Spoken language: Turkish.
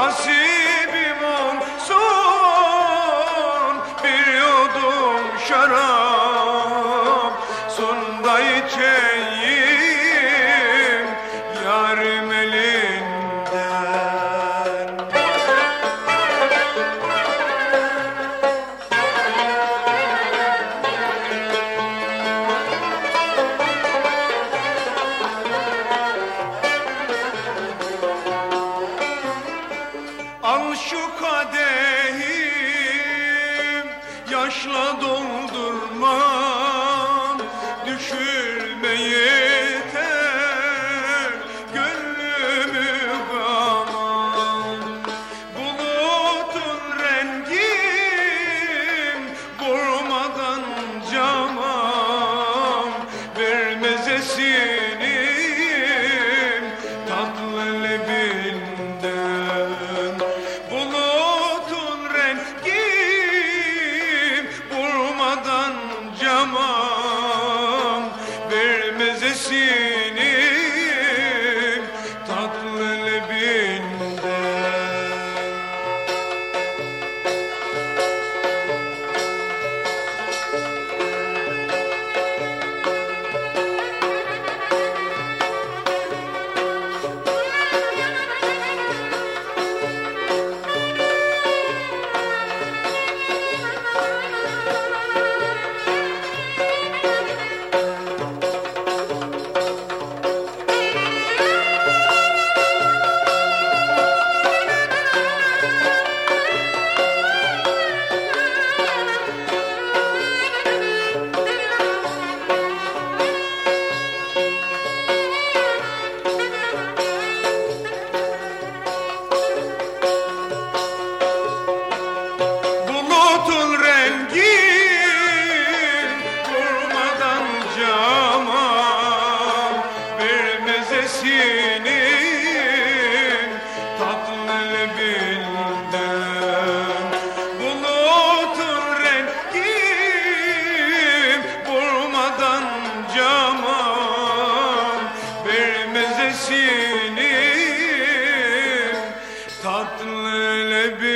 nasibim olsun bir yudum şarap, sonda içeyim yarım elinden. Al şu kadehi yaşla doldurmam, düşürme yeter gönlümü gamam. Bulutun rengim vurmadan camam, vermez esinim tatlı lebinden. Bulutun rengim vurmadan camam, vermez esinim tatlı lebinden. Bulutun rengin vurmadan camam, vermez esinim tatlı lebinden. Bulutun rengin vurmadan camam, vermez esinim tatlı lebinden.